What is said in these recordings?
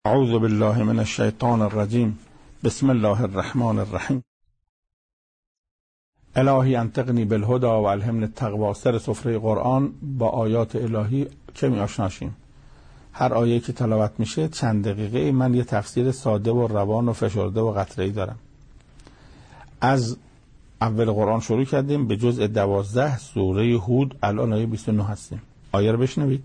اعوذ بالله من الشیطان الرجیم. بسم الله الرحمن الرحیم. الهی انطقنی بالهدی و الهمنی التقوی. سر سفره قرآن با آیات الهی کمی آشنا شیم. هر آیه که تلاوت میشه چند دقیقه من یه تفسیر ساده و روان و فشرده و قطره‌ای دارم. از اول قرآن شروع کردیم به جزء 12 سوره هود. الان آیه 29 هستیم. آیه رو بشنوید.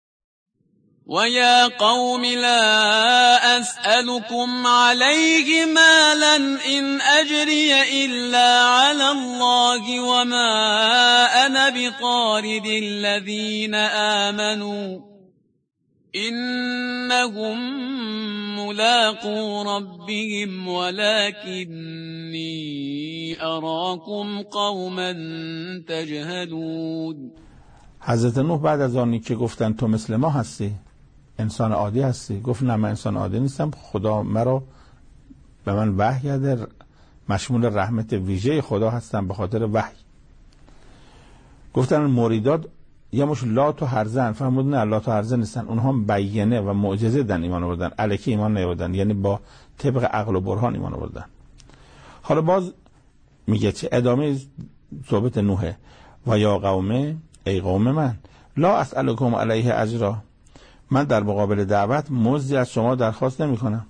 وَيَا قَوْمِ لَا أَسْأَلُكُمْ عَلَيْهِ مَالًا إِنْ أَجْرِيَ إِلَّا عَلَى اللَّهِ وَمَا أَنَا بِطَارِدِ الَّذِينَ آمَنُوا إِنَّهُمْ مُلَاقُو رَبِّهِمْ وَلَكِنِّي أَرَاكُمْ قَوْمًا تَجْهَلُونَ. حضرت نوح بعد از آنی که گفتن تو مثل ما هستی، انسان عادی هستی، گفت نه من انسان عادی نیستم، خدا مرا به من وحی کرده، مشمول رحمت ویژه خدا هستم به خاطر وحی. گفتن مریدات یه مش لات و هرزن، فرمود نه لات و هرزن نیستن، اونها هم بیانه و معجزه دن ایمان آوردن، الکی ایمان نیاوردن، یعنی با طبق عقل و برهان ایمان آوردن. حالا باز میگه چه ادامه صحبت نوحه. و یا قومه، ای قوم من، لا اسألکم علیه اجرا، من در مقابل دعوت مزدی از شما درخواست نمی کنم.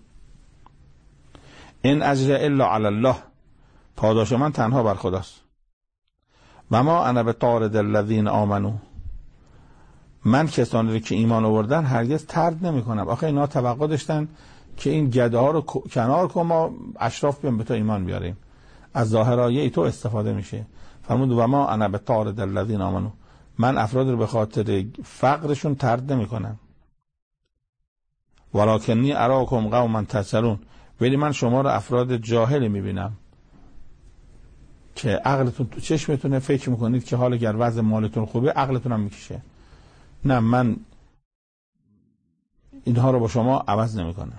این اجر الا علی الله، پاداش من تنها بر خداست. و ما انا بطارد الذین آمنو، من کسانی که ایمان آوردن هرگز طرد نمی کنم. آخه اینا توقع داشتن که این گده ها رو کنار کن، ما اشراف بیام به تو ایمان بیاریم. از ظاهر آیه تو استفاده میشه. فرمود و ما انا بطارد الذین آمنو، من افراد رو به خاطر فقرشون طرد نمی کنم. ولکنی اراکم قوما تجهلون، ولی من شما رو افراد جاهل میبینم که عقلتون تو چشمتونه، فکر میکنید که حالا اگر وضع مالتون خوبه عقلتون هم میکشه. نه، من اینها رو با شما عوض نمیکنم.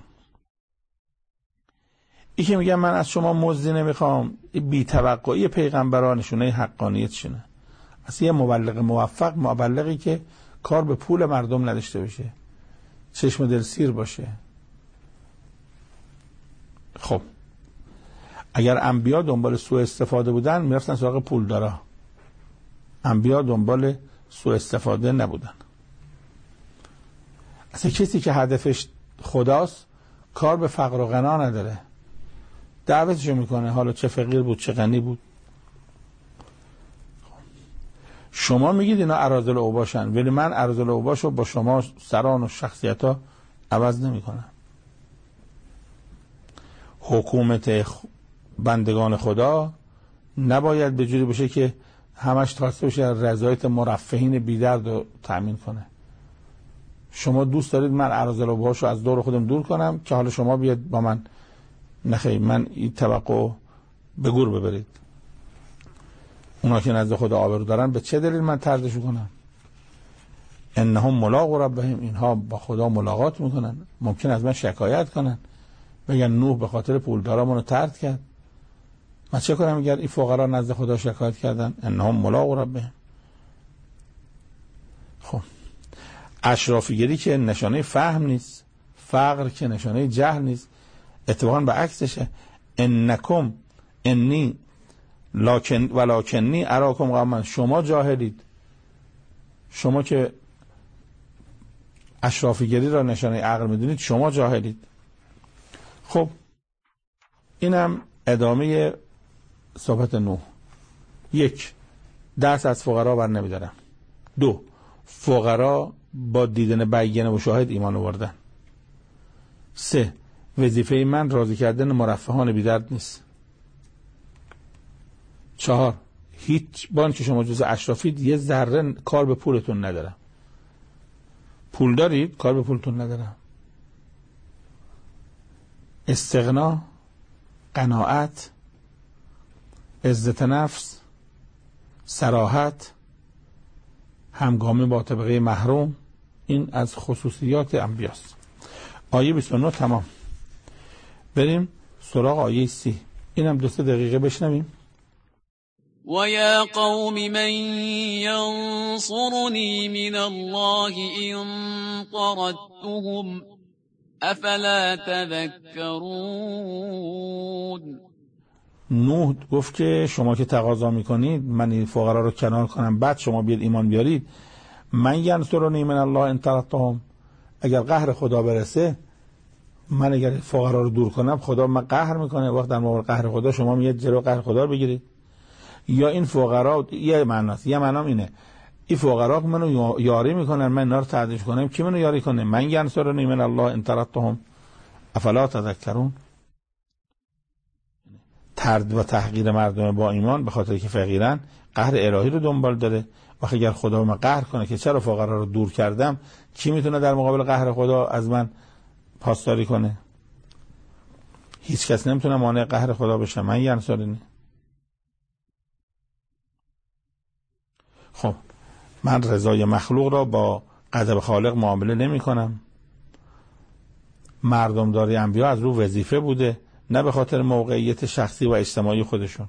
این که میگم من از شما مزدی نمیخوام، بی توقعی پیغمبران نشونه حقانیت شونه. اصلا یه مبلغ موفق، مبلغی که کار به پول مردم نداشته باشه، چشم دل سیر باشه. خب اگر انبیا دنبال سوء استفاده بودن میرفتن سراغ پولدارا، انبیا دنبال سوء استفاده نبودن. اصلا کسی که هدفش خداست کار به فقر و غنا نداره، دعوتشو میکنه، حالا چه فقیر بود چه غنی بود. شما میگید اینا اراذل اوباشن، ولی من اراذل اوباشو با شما سران و شخصیت ها عوض نمی کنم. حکومت بندگان خدا نباید به جوری باشه که همش تاسته بشه رضایت مرفهین بیدرد رو تأمین کنه. شما دوست دارید من اراذل اوباشو از دور خودم دور کنم که حالا شما بیاد با من، نخیر، من این توقع به گور ببرید. اونا که نزد خدا آبرو دارن به چه دلیل من طردش کنم؟ انهم ملاقو ربهم، اینها با خدا ملاقات میکنن. ممکن از من شکایت کنن، بگن نوح به خاطر پولدارامون رو طرد کرد. من چه کنم اگر این فقرا نزد خدا شکایت کردن؟ انهم ملاقو ربهم. خب اشرافیگری که نشانه فهم نیست، فقر که نشانه جهل نیست، اتفاقا به عکسشه. انکم انی ولکنی اراکم قوما، شما جاهلید، شما که اشرافیگری را نشانه عقل میدونید شما جاهلید. خب اینم ادامه صحبت نوح. 1. دست از فقرا بر نمیدارم. 2. فقرا با دیدن بیانه و شاهد ایمان آوردن. 3. وظیفه من راضی کردن مرفهان بی‌درد نیست. 4. هیچ بان که شما جز اشرافید یه ذره کار به پولتون ندارم. پول دارید کار به پولتون ندارم. استغنا، قناعت، عزت نفس، صراحت، همگامی با طبقه محروم، این از خصوصیات انبیاست. آیه 29 تمام. بریم سراغ آیه 30. اینم 2-3 دقیقه بشنویم. وَيَا قَوْمِ مَنْ يَنْصُرُنِي مِنَ اللَّهِ إِنْ طَرَدتُّهُمْ افلا تذکرون. نوح گفت که شما که تقاضا میکنید من این فقرا رو کنار کنم بعد شما بیاد ایمان بیارید، من ینصرنی من الله ان طردتهم، اگر قهر خدا برسه من اگر فقرا رو دور کنم خدا من قهر میکنه، وقت در مقابل قهر خدا شما میاد جلو قهر خدا رو بگیرید. یا این فقرا یه معناست، یه معنام اینه این فقرا منو یاری میکنن من اینا رو تعدیش کنم، کی منو یاری کنه؟ من ینصرنی من الله ان طردتهم افلا تذکرون. طرد و تحقیر مردم با ایمان به خاطر که فقیرن قهر الهی رو دنبال داره. وقتی اگر خدا من قهر کنه که چرا فقرا رو دور کردم، کی میتونه در مقابل قهر خدا از من پاسداری کنه؟ هیچ کس نمیتونه مانع قهر خدا بشه. من ینصرنی. خب من رضای مخلوق را با غضب خالق معامله نمی کنم. مردمداری انبیا از رو وظیفه بوده، نه به خاطر موقعیت شخصی و اجتماعی خودشون.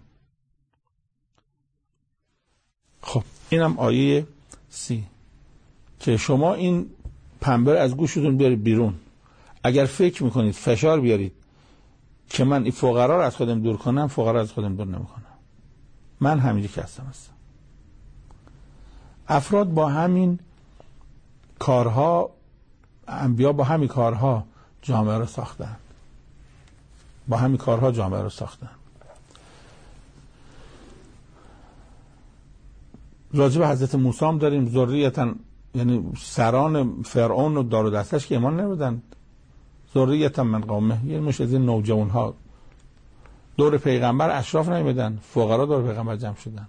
خب اینم آیه 30 که شما این پنبه از گوشتون بیارید بیرون. اگر فکر میکنید فشار بیارید که من این فقرا رو از خودم دور کنم، فقرا از خودم دور نمیکنم. من همینجی که هستم. افراد با همین کارها، انبیا با همین کارها جامعه رو ساختن. با همین کارها جامعه رو ساختن. راجع به حضرت موسی هم داریم ذریتن، یعنی سران فرعون و دار و دستش که ایمان نبودن. ذریتن من قومه، یعنی مش از این نوجوان ها دور پیغمبر اشراف نمیدن، فقرا دور پیغمبر جمع شدن.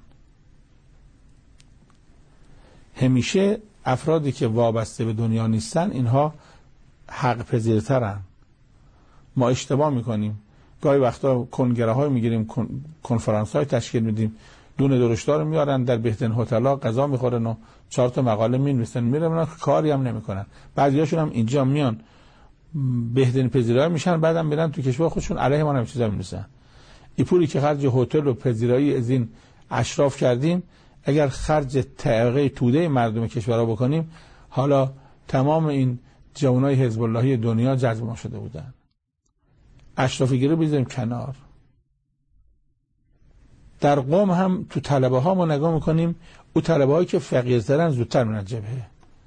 همیشه افرادی که وابسته به دنیا نیستن اینها حق پذیرترن. ما اشتباه میکنیم، گاهی وقتا کنگره های میگیریم، کنفرانس های تشکیل میدیم، دونه درشتار رو میارن در بهترین هتل‌ها غذا میخورن و 4 تا مقاله مینویسن میرن، کاری هم نمیکنن. بعضیاشون هم اینجا میان بهترین پذیرایی میشن، بعدم میرن تو کشور خودشون علیه ما هم چیزا مینویسن. این پولی که خرج هتل و پذیرایی از این اشراف کردیم، اگر خرج تعقیه توده مردم کشورها بکنیم، حالا تمام این جوانای حزب اللهی دنیا جذب ما شده بودن. اشرافی رو بذاریم کنار. در قم هم تو طلبه ها ما نگاه میکنیم، او طلبه هایی که فقیرترن زودتر میرن جبهه.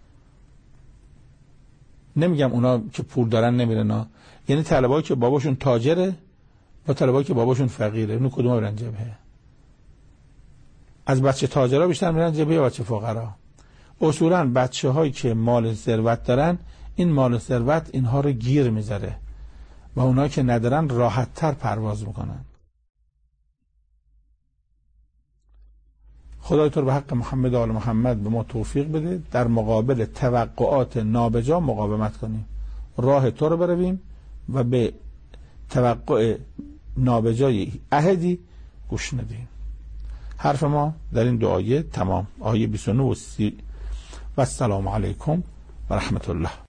نمیگم اونا که پول دارن نمیرن، یعنی طلبه هایی که باباشون تاجره با طلبه هایی که باباشون فقیره، اونو کدوم میرن جبهه؟ از بچه تاجرها بیشتر میرن جبهه یا بچه فقرا؟ اصولا بچه هایی که مال ثروت دارن، این مال ثروت اینها رو گیر میذاره و اونها که ندارن راحت تر پرواز میکنن. خدای تو رو به حق محمد و آل محمد به ما توفیق بده در مقابل توقعات نابجا مقاومت کنیم، راه تو رو برویم و به توقع نابجای احدی گوش ندیم. حرف ما در این دو آیه تمام. آیه 29 و 30. و السلام علیکم و رحمت الله.